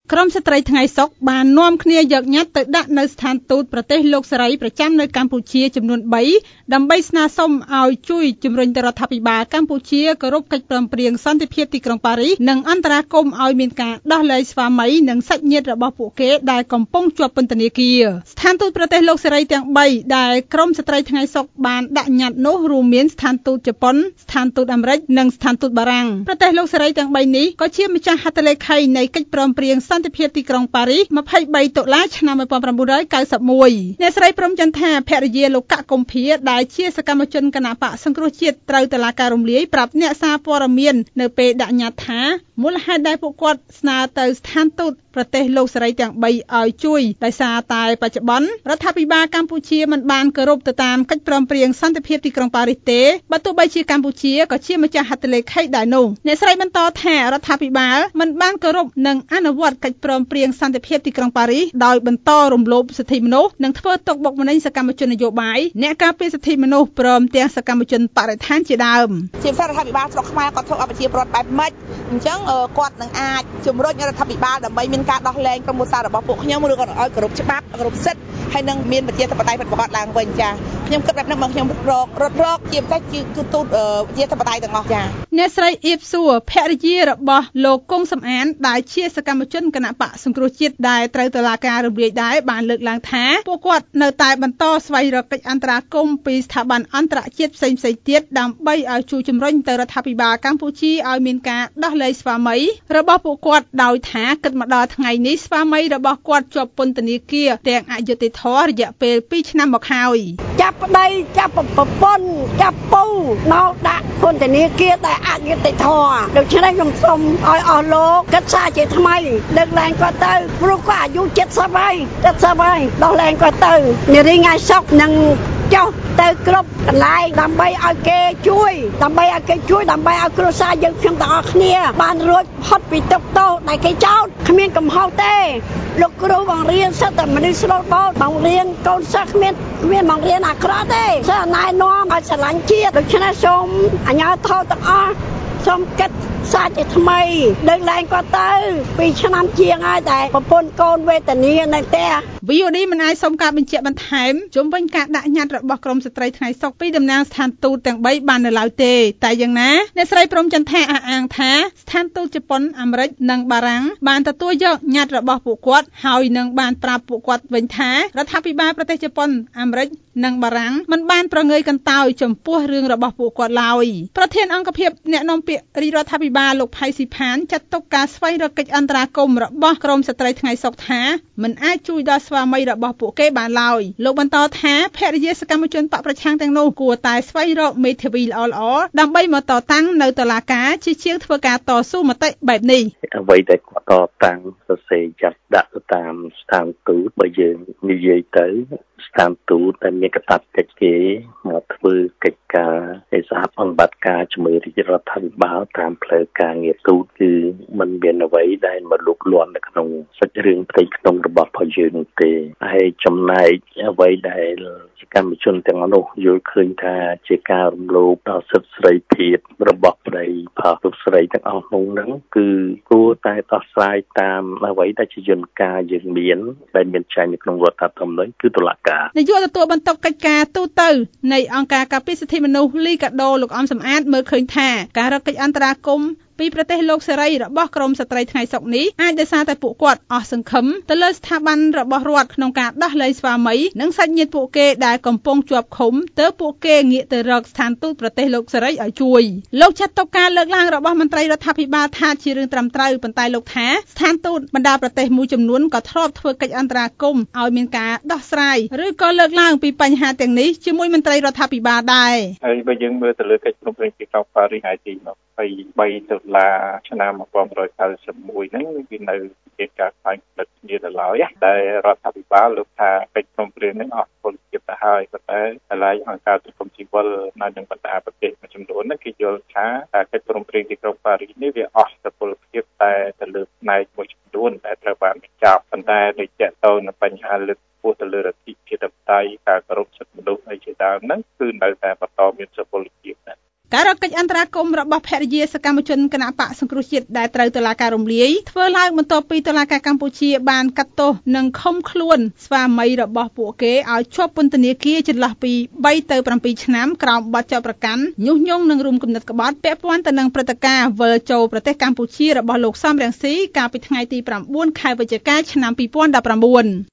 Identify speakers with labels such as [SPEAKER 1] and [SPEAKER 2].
[SPEAKER 1] ក្រមស្ត្រីថ្ងៃសុខបាននាំគ្នាយកញត្តិទៅដាក់នៅស្ថានទូតប្រទេសលោកសេរីប្រចាំនៅកម្ពុជាចំនួន3ដើម្បីស្នើសុំឲ្យជួយជំរុញទៅរដ្ឋាភិបាលកម្ពុជាគោរពកិច្ចព្រមព្រៀងសន្តិភាពទីក្រុងប៉ារីសនិងអន្តរាគមន៍ឲ្យមានការដោះលែងស្វាមីនិងសាច់ញាតិរបស់ពួកគេដែលកំពុងជាប់ពន្ធនាគារស្ថានទូតប្រទេសលោកសេរីទាំង3ដែលក្រមស្ត្រីថ្ងៃសុខបានដាក់ញត្តិនោះរួមមានស្ថានទូតជប៉ុនស្ថានទូតអាមេរិកនិងស្ថានទូតបារាំងប្រទេសលោកសេរីទាំង3នេះក៏ជាម្ចាស់ហត្ថលេខីនៃកិច្ចព្រមព្រៀងសន្តិភាពទីក្រុងប៉ារីស23តុលាឆ្នាំ1991អ្នកស្រីព្រំចន្ទថាភរិយាលោកកកុម្ភាដែលជាសកម្មជនគណបកសង្គ្រោះជាតិត្រូវតុលាការរំលាយប្រាប់អ្នកសារព័ត៌មាននៅពេលដាក់ញត្តិថាមូលហេតុដែលពួកគាត់ស្នើទៅស្ថានទូតប្រទេសលោកសេរីទាំង3ឲ្យជួយដោយសារតែបច្ចុប្បន្នរដ្ឋាភិបាលកម្ពុជាមិនបានគោរពទៅតាមកិច្ចព្រមព្រៀងសន្តិភាពទីក្រុងប៉ារីសទេបើទោះបីជាកម្ពុជាក៏ជាម្ចាស់ហត្ថលេខីដែរនោះអ្នកស្រីបន្តថារដ្ឋាភិបាលមិនបានគោរពនិងអនុវត្តកិច្ចព្រមព្រៀងសន្តិភាពទីក្រុងប៉ារីសដោយបន្តរំលោភសិទ្ធិមនុស្សនិងធ្វើទុកបុកម្នេញសកម្មជននយោបាយអ្នកការពារសិទ្ធិមនុស្សព្រមទាំងសកម្មជនបរិស្ថានជាដើម
[SPEAKER 2] ជារដ្ឋាភិបាលស្រុកខ្មែរគាត់ធ្វើអភិជាប្រដ្ឋបែបម៉េចអញ្ចឹងគាត់នឹងអាចជំរុញរដ្ឋាភិបាលដើម្បីមានការដោះលែងក្រុមប្រឹក្សារបស់ពួកខ្ញុំឬក៏ឲ្យគោរពច្បាប់គោរពសិទ្ធិហើយនឹងមានប្រជាធិបតេយ្យពិតប្រាកដឡើងវិញចាខ្ញុំគិតបែបនេះមកខ្ញុំរត់ជាពិសេសគឺទូតជាធិបតេយ្យទាំងអស់ចា
[SPEAKER 1] អ្នកស្រីអៀបសួរភរិយារបស់លោកគង់សំអានដែលជាសកម្មជនគណបកសង្គ្រោះជាតិដែលត្រូវតុលាការរំលាយដែរបានលើកឡើងថាពួកគាត់នៅតែបន្តស្វែងរកកិច្ចអន្តរាគមន៍ពីស្ថាប័នអន្តរជាតិផ្សេងៗទៀតដើម្បីឲ្យជួយជំរុញទៅរដ្ឋាភិបាលកម្ពុជាឲ្យមានការដោះលែងស្វាមីរបស់ពួកគាត់ដោយថាគិតមកដល់ថ្ងៃនេះស្វាមីរបស់គាត់ជាប់ពន្ធនាគារទាំងអយុត្តិធម៌រយៈពេល2ឆ្នាំមកហើយ
[SPEAKER 3] ចាប់ប្តីចាប់ប្រពន្ធចាប់ពូនៅដាក់ពន្ធនាគារតែអយុត្តិធម៌ដូច្នេះខ្ញុំសូមឲ្យអស់លោកគិតសារជាថ្មីលើកឡើងគាត់ទៅព្រោះគាត់អាយុ70ហើយដោះលែងគាត់ទៅនារីថ្ងៃសុខនឹងចុះទៅគ្រប់កន្លែងដើម្បីឲ្យគេជួយដើម្បីឲ្យគ្រួសារយើងខ្ញុំទាំងអស់គ្នាបានរួចផុតពីទុក្ខទោសដែលគេចោទគ្មានកំហុសទេលោកគ្រូបង្រៀនសិទ្ធិមនុស្សស្លូតបូតបង្រៀនកូនសិស្សគ្មានបង្រៀនអាក្រក់ទេសិស្សណែនាំឲ្យស្រឡាញ់ជាតិដូច្នេះសូមអាជ្ញាធរទាំងអស់សូមគិតសាជាថ្មីលើកឡើងគាត់ទៅ2ឆ្នាំជាងហើយតែប្រពន្ធកូនវេទនានៅផ្ទះ
[SPEAKER 1] VOD មិនអាចសុំការបញ្ជាក់បន្ថែមជុំវិញការដាក់ញត្តិរបស់ក្រមស្ត្រីថ្ងៃសុខពីតំណាងស្ថានទូតទាំង3បាននៅឡើយទេតែយ៉ាងណាអ្នកស្រីព្រំចន្ទថាអះអាងថាស្ថានទូតជប៉ុនអាមេរិកនិងបារាំងបានទទួលយកញត្តិរបស់ពួកគាត់ហើយនឹងបានប្រាប់ពួកគាត់វិញថារដ្ឋាភិបាលប្រទេសជប៉ុនអាមេរិកនិងបារាំងមិនបានប្រងើយកន្តើយចំពោះរឿងរបស់ពួកគាត់ឡើយប្រធានអង្គភិបអ្នកនាំពាក្យរាជរដ្ឋាភិបាលលោកផៃស៊ីផានចាត់ទុកការស្វែងរកកិច្ចអន្តរាគមន៍របស់ក្រមស្ត្រីថ្ងៃសុខថាមិនអាចជួយដល់ស្វាមីរបស់ពួកគេបានឡើយលោកបន្តថាភរិយាសកម្មជនបកប្រឆាំងទាំងនោះគួរតែស្វែងរកមេធាវីល្អៗដើម្បីមកតតាំងនៅតុលាការជាជាងធ្វើការតស៊ូមតិបែបនេះ
[SPEAKER 4] អ្វីដែលគាត់តតាំងសរសេរចាត់ដាក់ទៅតាមស្ថានទូតបើយើងនិយាយទៅស្ថានទូតតែមានកាតព្វកិច្ចគេមកធ្វើកិច្ចការឯសហប្រតិបត្តិការជាមួយរាជរដ្ឋាភិបាលតាមផ្លូវការងារទូតគឺមិនមានអ្វីដែលមកលូកលាន់នៅក្នុងសាច់រឿងផ្ទៃក្នុងរបស់ផងយើងទេហើយចំណែកអ្វីដែលសកម្មជនទាំងនោះយល់ឃើញថាជាការរំលោភដល់សិទ្ធិសេរីភាពរបស់ប្តីផាសុខស្រីទាំងអស់ហ្នឹងគឺគួរតែដោះស្រាយតាមអ្វីដែលជាយន្តការយើងមានដែលមានចែងនៅក្នុងរដ្ឋធម្មនុញ្ញគឺតុលាការ
[SPEAKER 1] នាយកទទួលបន្ទុកកិច្ចការទូទៅនៃអង្គការការពារសិទ្ធិមនុស្សលីកាដូលោកអំសំអាតមើលឃើញថាការរកកិច្ចអន្តរាគមន៍ពីប្រទេសលោកសេរីរបស់ក្រមស្ត្រីថ្ងៃសុខនេះអាចដោយសារតែពួកគាត់អស់សង្ឃឹមទៅលើស្ថាប័នរបស់រដ្ឋក្នុងការដោះលែងស្វាមីនិងសាច់ញាតិពួកគេដែលកំពុងជាប់ឃុំទើបពួកគេងាកទៅរកស្ថានទូតប្រទេសលោកសេរីឲ្យជួយលោកចាត់ទុកការលើកឡើងរបស់មន្ត្រីរដ្ឋាភិបាលថាជារឿងត្រឹមត្រូវប៉ុន្តែលោកថាស្ថានទូតបណ្ដាប្រទេសមួយចំនួនក៏ធ្លាប់ធ្វើកិច្ចអន្តរាគមន៍ឲ្យមានការដោះស្រាយឬក៏លើកឡើងពីបញ្ហាទាំងនេះជាមួយមន្ត្រីរដ្ឋាភិបាលដែរ
[SPEAKER 5] ហើយបើយើងមើលទៅលើកិច្ចព្រមព្រៀងទីក្រុងប៉ារីសទី23តុលាឆ្នាំ1991ហ្នឹងវានៅជាការខ្វែងគំនិតគ្នាទៅឡើយតែរដ្ឋាភិបាលលោកថាកិច្ចព្រមព្រៀងហ្នឹងអស់ពលភាពទៅហើយប៉ុន្តែកន្លែងអង្គការសង្គមស៊ីវិលនៅក្នុងបណ្ដាប្រទេសមួយចំនួនហ្នឹងគេយល់ថាកិច្ចព្រមព្រៀងទីក្រុងប៉ារីសនេះវាអស់ពលភាពតែទៅលើផ្នែកមួយចំនួនដែលត្រូវបានបញ្ចប់ប៉ុន្តែដូចជាទៅនឹងបញ្ហាលើកពោះទៅលើរដ្ឋាភិបាលការគោរពសិទ្ធិមនុស្សអីជាដើមហ្នឹងគឺនៅតែបន្តមានសុពលភាពដែរ
[SPEAKER 1] ការរកកិច្ចអន្តរាគមន៍របស់ភរិយាសកម្មជនគណបកសង្គ្រោះជាតិដែលត្រូវតុលាការរំលាយធ្វើឡើងបន្ទាប់ពីតុលាការកម្ពុជាបានកាត់ទោសនិងឃុំខ្លួនស្វាមីរបស់ពួកគេឲ្យជាប់ពន្ធនាគារចន្លោះពី3ទៅ7ឆ្នាំក្រោមបទចោទប្រកាន់ញុះញង់និងរួមគំនិតក្បត់ពាក់ព័ន្ធទៅនឹងព្រឹត្តិការណ៍វិលចូលប្រទេសកម្ពុជារបស់លោកសំរងស៊ីកាលពីថ្ងៃទី9 ខែវិច្ឆិកាឆ្នាំ2019